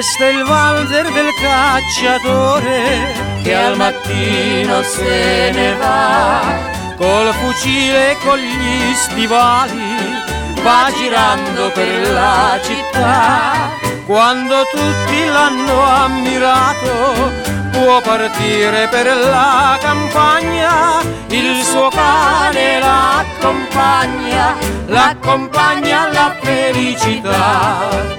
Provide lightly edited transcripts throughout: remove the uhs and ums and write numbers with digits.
Questo è il valzer del cacciatore che al mattino se ne va, col fucile e con gli stivali va girando per la città. Quando tutti l'hanno ammirato può partire per la campagna, il suo cane l'accompagna alla felicità.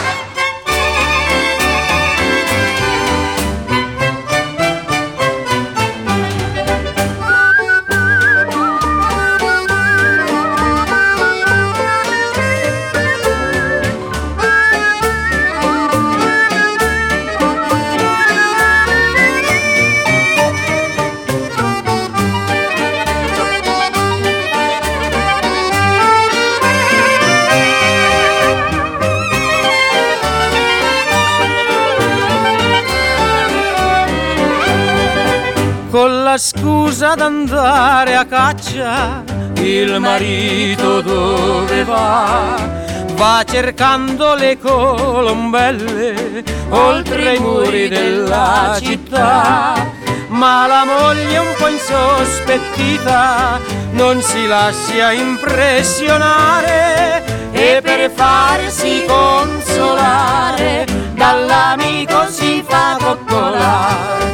Con la scusa d'andare a caccia, il marito dove va? Va cercando le colombelle oltre i muri della città. Ma la moglie un po' insospettita non si lascia impressionare e per farsi consolare dall'amico si fa coccolare.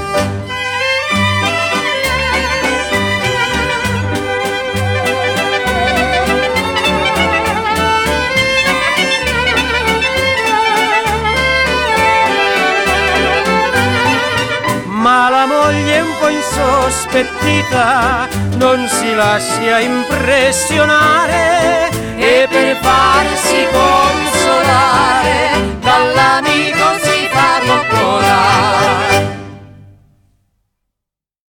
Ma la moglie un po' insospettita non si lascia impressionare